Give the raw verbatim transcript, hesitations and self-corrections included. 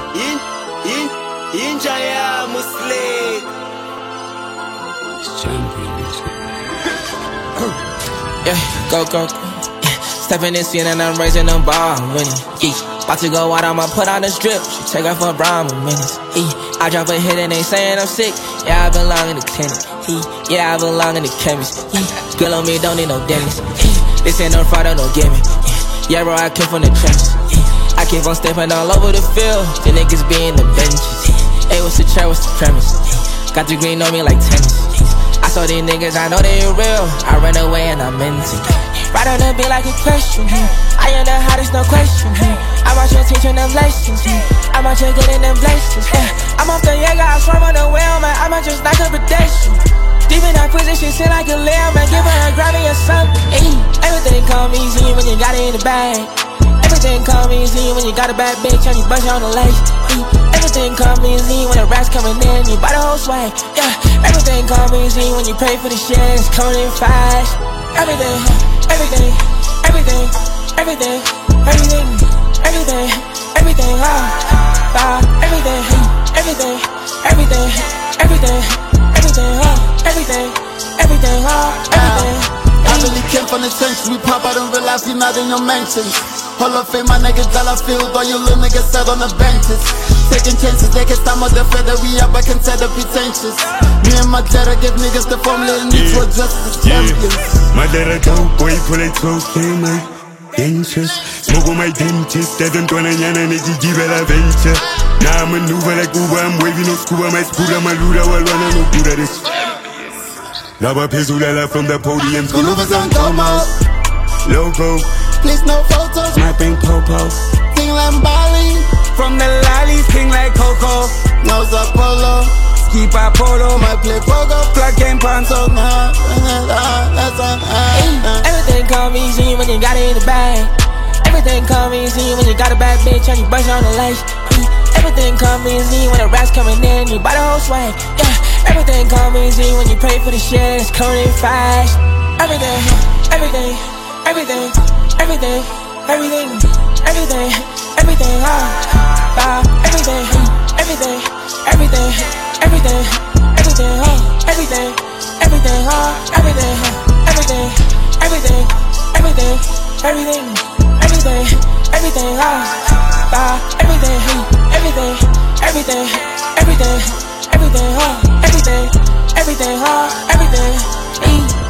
in, in, inja ya Muslim. Yeah, go, go, go. Yeah. Stepping in scene and I'm raising the bar, I'm winning. Yeah. About to go out, I'ma put on the strip. She take off her bra in minutes. Yeah. I drop a hit and they saying I'm sick. Yeah, I belong in the clinic. Yeah, yeah, I belong in the chemist. Yeah. Girl on me, don't need no dentist. Yeah. This ain't no fraud or no gimmick. Yeah. Yeah, bro, I came from the trenches. Yeah. I keep on stepping all over the field. The niggas be in the benches. Yeah. Hey, what's the chair, what's the premise? Yeah. Got the green on me like tennis. I saw these niggas, I know they real. I ran away and I meant it. Right on the beat like a question. I am the hottest, no question. I'm out here teaching them lessons. I'm out here getting them blessings. I'm off the Jaeger, I swerve on the wheel, man. I'm just like a pedestrian. Deep in that position, sit like a lamb, man. Give her a Grammy or something. Everything come easy when you got it in the bag. Everything come easy when you got a bad bitch and you bust on the legs. Everything come easy when the rats coming in, you buy the whole swag. Yeah, everything come easy when you pay for the shit, it's coming in fast. Everything, everything, everything, everything, everything, everything, everything, ah, ah, everything, everything, everything, everything, everything, ah, everything, everything, ah, everything. I really came from the trenches, we pop, I don't realize we not in your mentions. Hall of Fame, my niggas dollar field, all you little niggas sat on the benches. Taking chances, they can stand on the feather, we up, I can tell the pretentious. Me and my dad, I give niggas the formula and need to address as champions. My dad, I don't boy, pull it so my interest. Smoke on my dentist, doesn't want to yana, nigga, give it a venture. Now I'm maneuver like Uber, I'm waving no scuba, my scooter, my luda, while running no good at this. Lava Pezulala from the podium. Maneuvers on come out. Logo. Please no photos. Snapping popo. King like Bali. From the lollies, king like Coco. Nose up polo. Ski pa polo. My play pogo. Plug game panto. Everything come easy when you got it in the bag. Everything come easy when you got a bad bitch and you bust on the legs. Everything come easy when the rats coming in, you buy the whole swag. Yeah. Everything come easy when you pay for the shit, it's coming in fast. Everything, everything, everything, everything, everything, everything, everything, ah, ah, everything, everything, everything, everything, everything, ah, everything, everything, ah, everything, everything, everything, everything, everything, everything, everything, ah, ah, everything, everything, everything, everything, everything, ah. Everything, everything, huh? Everything,